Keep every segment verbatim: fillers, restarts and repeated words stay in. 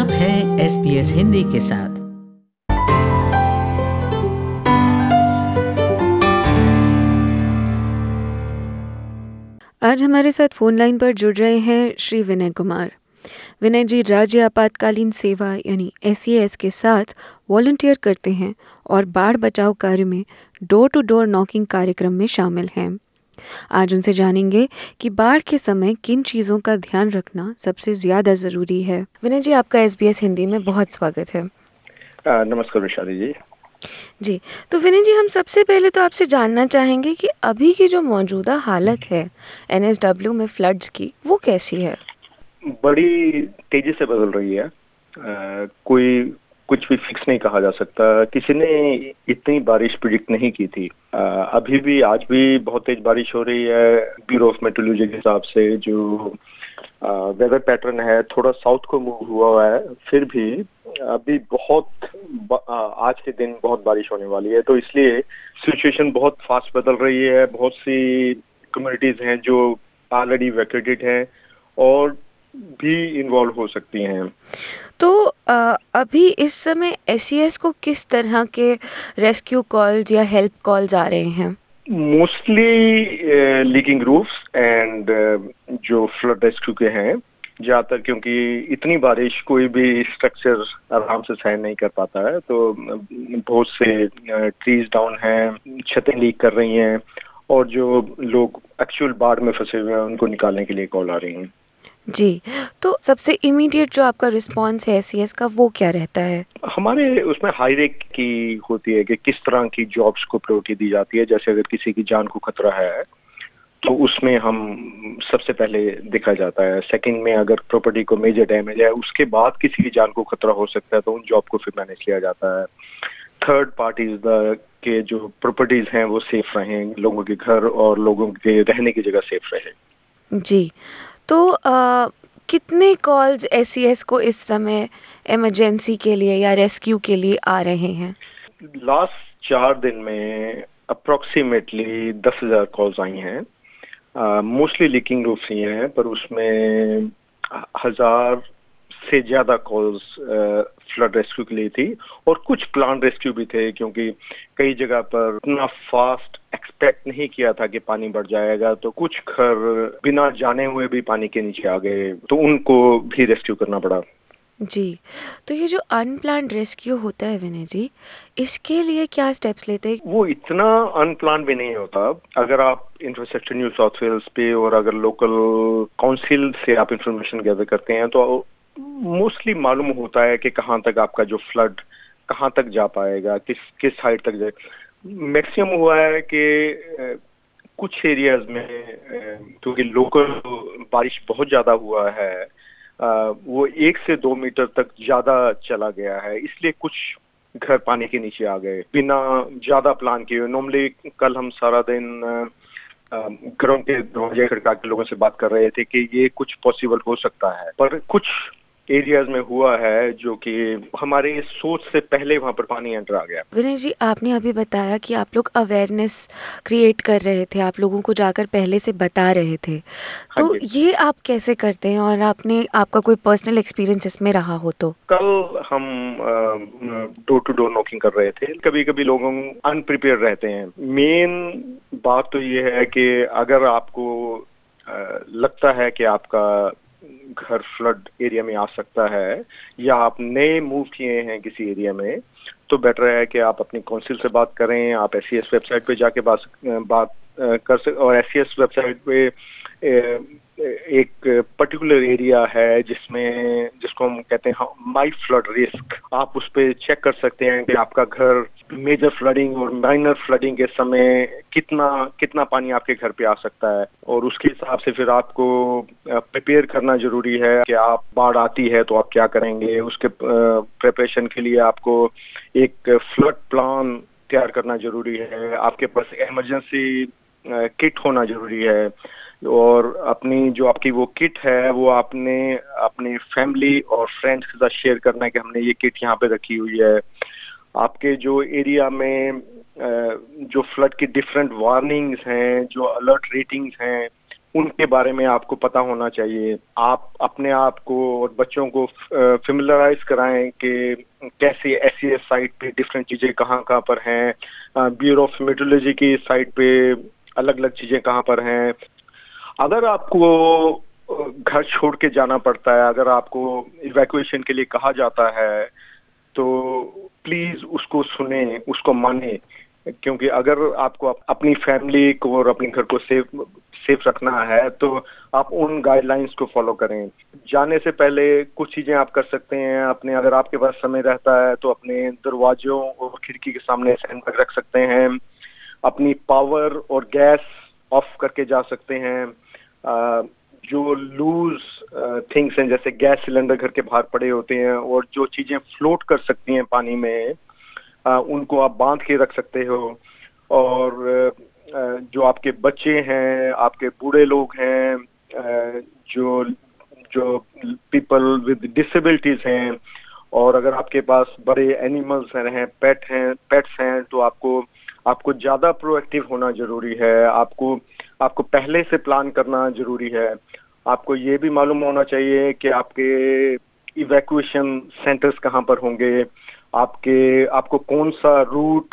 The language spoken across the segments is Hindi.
आप हैं एस बी एस हिंदी के साथ। आज हमारे साथ फोन लाइन पर जुड़ रहे हैं श्री विनय कुमार। विनय जी राज्य आपातकालीन सेवा यानी एस ई एस के साथ वॉलंटियर करते हैं और बाढ़ बचाव कार्य में डोर टू डोर नॉकिंग कार्यक्रम में शामिल हैं। आज उनसे जानेंगे कि बाढ़ के समय किन चीज़ों का ध्यान रखना सबसे ज़्यादा ज़रूरी है। विनय जी, आपका एस बी एस हिंदी में बहुत स्वागत है। आ, नमस्कार विशाली जी। जी, तो विनय जी, हम सबसे पहले तो आपसे जानना चाहेंगे कि अभी की जो मौजूदा हालत है एन एस डब्ल्यू में फ्लड्स की, वो कैसी है? बड़ी तेजी से बदल रही है। आ, कोई कुछ भी फिक्स नहीं कहा जा सकता। किसी ने इतनी बारिश प्रिडिक्ट नहीं की थी। आ, अभी भी आज भी बहुत तेज बारिश हो रही है। ब्यूरो ऑफ मेट्रोलॉजी के हिसाब से जो वेदर पैटर्न है थोड़ा साउथ को मूव हुआ है, फिर भी अभी बहुत आ, आज के दिन बहुत बारिश होने वाली है। तो इसलिए सिचुएशन बहुत फास्ट बदल रही है। बहुत सी कम्युनिटीज हैं जो ऑलरेडी इवैक्यूएटेड हैं और भी इन्वॉल्व हो सकती हैं। तो आ, अभी इस समय एस ई एस को किस तरह के रेस्क्यू कॉल्स या हेल्प कॉल्स आ रहे हैं? मोस्टली लीकिंग रूफ्स एंड जो फ्लड रेस्क्यू के हैं ज्यादातर, क्योंकि इतनी बारिश कोई भी स्ट्रक्चर आराम से सहन नहीं कर पाता है। तो बहुत से ट्रीज डाउन हैं, छतें लीक कर रही हैं और जो लोग एक्चुअल बाढ़ में फंसे हुए हैं उनको निकालने के लिए कॉल आ रही हैं। जी, तो सबसे इमीडिएट जो आपका रिस्पांस है एस ई एस का, वो क्या रहता है? हमारे उसमें हाई रेक की होती है कि किस तरह की जॉब्स को प्रायोरिटी दी जाती है। जैसे अगर किसी की जान को खतरा है तो उसमें हम सबसे पहले देखा जाता है। सेकंड में अगर प्रॉपर्टी को मेजर डैमेज है, उसके बाद किसी की जान को खतरा हो सकता है तो उन जॉब को फिर मैनेज किया जाता है। थर्ड पार्ट इज द के जो प्रॉपर्टीज हैं वो सेफ रहें, लोगों के घर और लोगों के रहने की जगह सेफ रहे। जी, तो आ, कितने कॉल्स एस ई एस को इस समय इमरजेंसी के लिए या रेस्क्यू के लिए आ रहे हैं? लास्ट चार दिन में अप्रोक्सीमेटली दस हजार कॉल्स आई हैं। मोस्टली लीकिंग रूफ्स ही हैं, पर उसमें हजार से ज्यादा कॉल्स फ्लड रेस्क्यू के लिए थी और कुछ प्लान रेस्क्यू भी थे, क्योंकि कई जगह पर इतना फास्ट एक्सपेक्ट नहीं किया था कि पानी बढ़ जाएगा। तो कुछ घर बिना जाने हुए भी पानी के नीचे आ गए, तो उनको भी रेस्क्यू करना पड़ा। जी, तो ये जो अनप्लान्ड रेस्क्यू होता है विनय जी, इसके लिए क्या स्टेप्स लेते हैं? वो इतना अनप्लान भी नहीं होता। अगर आप इंफ्रास्ट्रक्चर न्यू साउथ वेल्स पे और अगर लोकल काउंसिल से आप इंफॉर्मेशन गैदर करते हैं तो मोस्टली मालूम होता है कि कहाँ तक आपका जो फ्लड कहाँ तक जा पाएगा, किस किस हाइट तक जाए। मैक्सिमम हुआ है कि कुछ एरियाज में क्योंकि लोकल बारिश बहुत ज्यादा हुआ है, वो एक से दो मीटर तक ज्यादा चला गया है, इसलिए कुछ घर पानी के नीचे आ गए बिना ज्यादा प्लान किए। नॉर्मली कल हम सारा दिन घरों के दरवाजे खड़का के लोगों से बात कर रहे थे कि ये कुछ पॉसिबल हो सकता है, पर कुछ एरियाज में हुआ है जो कि हमारे सोच से पहले वहां पर पानी एंटर आ गया। विनय जी, आपने अभी बताया कि आप लोग अवेयरनेस क्रिएट कर रहे थे, आप लोगों को जाकर पहले से बता रहे थे। तो ये आप कैसे करते हैं और आपने आपका कोई पर्सनल एक्सपीरियंस इसमें रहा हो तो? कल हम डोर टू डोर नॉकिंग कर रहे थे। कभी कभी लोग अनप्रिपेयर रहते हैं। मेन बात तो ये है कि अगर आपको आ, लगता है कि आपका घर फ्लड एरिया में आ सकता है या आप नए मूव किए हैं किसी एरिया में, तो बेटर है कि आप अपनी काउंसिल से बात करें। आप एस सी एस वेबसाइट पे जाके बात बात कर सकते, और एस सी एस वेबसाइट पे एक पर्टिकुलर एरिया है जिसमें जिसको हम कहते हैं माई फ्लड रिस्क। आप उस पर चेक कर सकते हैं कि आपका घर मेजर फ्लडिंग और माइनर फ्लडिंग के समय कितना कितना पानी आपके घर पे आ सकता है, और उसके हिसाब से फिर आपको प्रिपेयर करना जरूरी है कि आप बाढ़ आती है तो आप क्या करेंगे। उसके प्रिपरेशन के लिए आपको एक फ्लड प्लान तैयार करना जरूरी है। आपके पास इमरजेंसी किट होना जरूरी है, और अपनी जो आपकी वो किट है वो आपने अपनी फैमिली और फ्रेंड्स के साथ शेयर करना है कि हमने ये किट यहाँ पे रखी हुई है। आपके जो एरिया में जो फ्लड की डिफरेंट वार्निंग्स हैं, जो अलर्ट रेटिंग्स हैं, उनके बारे में आपको पता होना चाहिए। आप अपने आप को और बच्चों को फेमिलराइज कराएं कि कैसे एस सी एस साइट पे डिफरेंट चीजें कहाँ कहाँ पर हैं, ब्यूरो ऑफ मेट्रोलॉजी की साइट पे अलग अलग चीजें कहाँ पर हैं। अगर आपको घर छोड़ के जाना पड़ता है, अगर आपको इवैक्यूएशन के लिए कहा जाता है, तो प्लीज उसको सुने, उसको माने, क्योंकि अगर आपको अपनी फैमिली को और अपने घर को सेफ सेफ रखना है तो आप उन गाइडलाइंस को फॉलो करें। जाने से पहले कुछ चीजें आप कर सकते हैं अपने, अगर आपके पास समय रहता है तो अपने दरवाजों और खिड़की के सामने सैंडबैग रख सकते हैं, अपनी पावर और गैस ऑफ करके जा सकते हैं। आ, जो लूज थिंग्स हैं जैसे गैस सिलेंडर घर के बाहर पड़े होते हैं और जो चीजें फ्लोट कर सकती हैं पानी में, आ, उनको आप बांध के रख सकते हो। और आ, जो आपके बच्चे हैं, आपके बूढ़े लोग हैं, आ, जो जो पीपल विद डिसेबिलिटीज हैं, और अगर आपके पास बड़े एनिमल्स हैं, पेट हैं पेट्स हैं, तो आपको आपको ज्यादा प्रोएक्टिव होना जरूरी है। आपको आपको पहले से प्लान करना जरूरी है। आपको ये भी मालूम होना चाहिए कि आपके इवैक्यूएशन सेंटर्स कहाँ पर होंगे, आपके आपको कौन सा रूट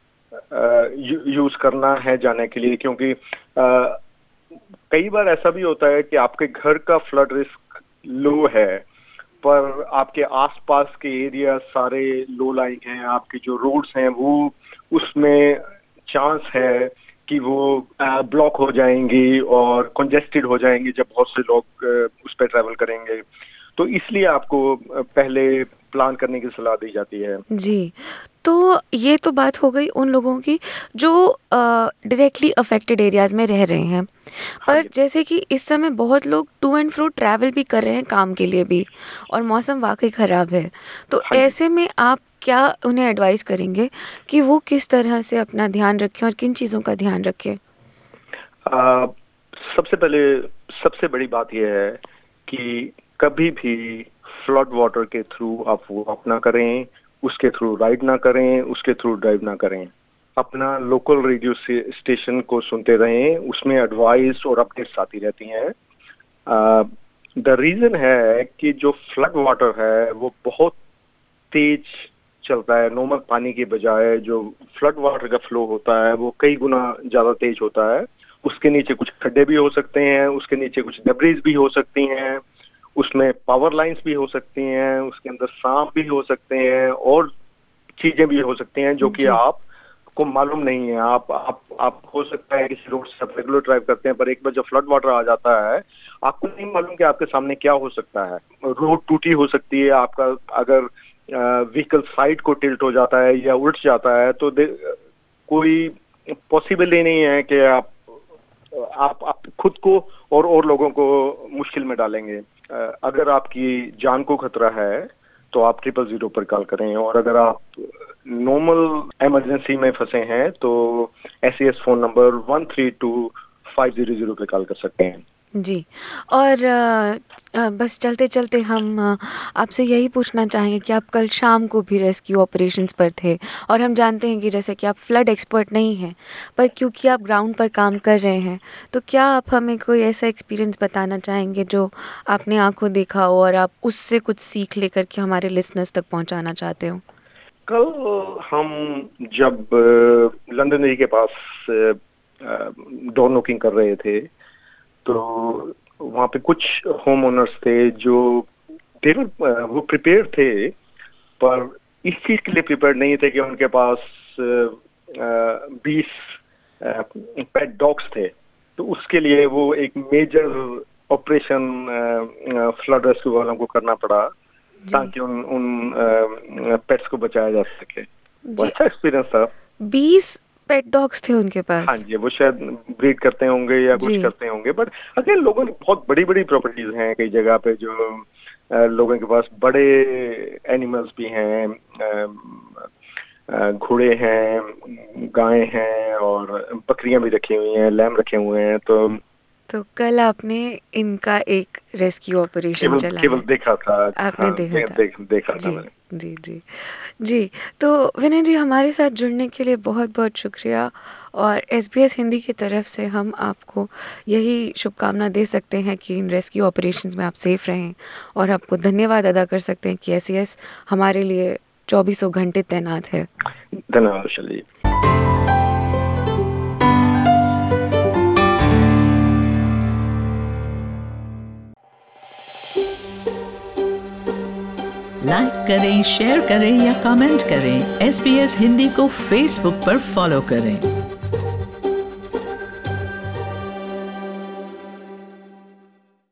यूज करना है जाने के लिए, क्योंकि आ, कई बार ऐसा भी होता है कि आपके घर का फ्लड रिस्क लो है पर आपके आसपास के एरिया सारे लो लाइंग हैं, आपके जो रोड्स हैं वो उसमें चांस है कि वो ब्लॉक हो जाएंगी और कंजेस्टेड हो जाएंगी जब बहुत से लोग उस पर ट्रैवल करेंगे। तो इसलिए आपको पहले प्लान करने की सलाह दी जाती है। जी, तो ये तो बात हो गई उन लोगों की जो डायरेक्टली अफेक्टेड एरियाज़ में रह रहे हैं। हाँ पर जी। जैसे कि इस समय बहुत लोग टू एंड फ्रो ट्रैवल भी कर रहे हैं काम के लिए भी, और मौसम वाकई ख़राब है, तो हाँ जी। ऐसे में आप क्या उन्हें एडवाइस करेंगे कि वो किस तरह से अपना ध्यान रखें और किन चीज़ों का ध्यान रखें? आ, सबसे पहले सबसे बड़ी बात यह है कि कभी भी फ्लड वाटर के थ्रू आप वॉक ना करें, उसके थ्रू राइड ना करें, उसके थ्रू ड्राइव ना करें। अपना लोकल रेडियो स्टेशन को सुनते रहें, उसमें एडवाइस और अपडेट्स आती रहती हैं। द रीजन है कि जो फ्लड वाटर है वो बहुत तेज चलता है। नॉर्मल पानी के बजाय जो फ्लड वाटर का फ्लो होता है वो कई गुना ज्यादा तेज होता है। उसके नीचे कुछ खड्डे भी हो सकते हैं, उसके नीचे कुछ डेब्रिस भी हो सकती हैं, उसमें पावर लाइंस भी हो सकती हैं, उसके अंदर सांप भी हो सकते हैं और चीजें भी हो सकती हैं जो कि आप को मालूम नहीं है। आप आप आप हो सकता है किसी रोड से आप रेगुलर ड्राइव करते हैं, पर एक बार जब फ्लड वाटर आ जाता है आपको नहीं मालूम कि आपके सामने क्या हो सकता है। रोड टूटी हो सकती है, आपका अगर व्हीकल साइड को टिल्ट हो जाता है या उल्ट जाता है तो कोई पॉसिबल ही नहीं है कि आप आप, आप खुद को और और लोगों को मुश्किल में डालेंगे। अगर आपकी जान को खतरा है तो आप ट्रिपल जीरो पर कॉल करें, और अगर आप नॉर्मल इमरजेंसी में फंसे हैं तो S C S phone number one three two five zero zero पे कॉल कर सकते हैं। जी, और आ, आ, बस चलते चलते हम आ, आपसे यही पूछना चाहेंगे कि आप कल शाम को भी रेस्क्यू ऑपरेशंस पर थे, और हम जानते हैं कि जैसे कि आप फ्लड एक्सपर्ट नहीं हैं, पर क्योंकि आप ग्राउंड पर काम कर रहे हैं, तो क्या आप हमें कोई ऐसा एक्सपीरियंस बताना चाहेंगे जो आपने आंखों देखा हो और आप उससे कुछ सीख लेकर के हमारे लिसनर्स तक पहुंचाना चाहते हो? कल हम जब लंदन एरी के पास डोर नॉकिंग कर रहे थे तो वहाँ पे कुछ होम ओनर्स थे जो देवर वो प्रिपेयर थे, पर इस चीज के लिए प्रिपेयर नहीं थे कि उनके पास बीस पेट डॉग्स थे। तो उसके लिए वो एक मेजर ऑपरेशन फ्लड रेस्क्यू वालों को करना पड़ा ताकि उन उन पेट्स को बचाया जा सके। वो अच्छा एक्सपीरियंस था। बीस पेट डॉग्स थे उनके पास? हाँ जी, वो शायद ब्रीड करते होंगे या कुछ करते होंगे, बट अगेन लोगों ने बहुत बड़ी बड़ी प्रॉपर्टीज हैं कई जगह पे जो आ, लोगों के पास बड़े एनिमल्स भी हैं, घोड़े हैं, गायें हैं और बकरियां भी रखी हुई हैं, लैम रखे हुए हैं। तो तो कल आपने इनका एक रेस्क्यू ऑपरेशन चलाया? केवल देखा था। आपने हाँ, देखा था? देख, देखा था जी, मैंने। जी जी जी। तो विनय जी, हमारे साथ जुड़ने के लिए बहुत बहुत शुक्रिया, और एसबीएस हिंदी की तरफ से हम आपको यही शुभकामना दे सकते हैं कि इन रेस्क्यू ऑपरेशंस में आप सेफ रहें, और आपको धन्यवाद अदा कर सकते हैं कि एसईएस हमारे लिए चौबीसों घंटे तैनात है। धन्यवाद शैली जी। लाइक करें, शेयर करें या कमेंट करें। एसबीएस हिंदी को फेसबुक पर फॉलो करें।